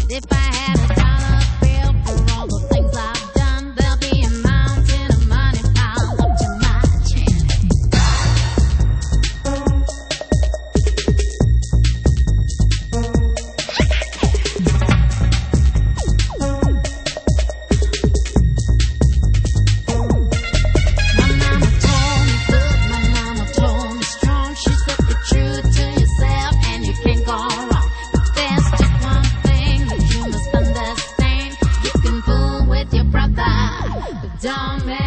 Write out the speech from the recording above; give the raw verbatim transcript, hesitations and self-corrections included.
If I had a dollar bill for all the things I've done, there'll be a mountain of money piled up to my chin. My mama told me good, my mama told me strong. She said be true to yourself and you can't go wrong. But there's just one thing that you must understand. You can fool with your brother, but don't make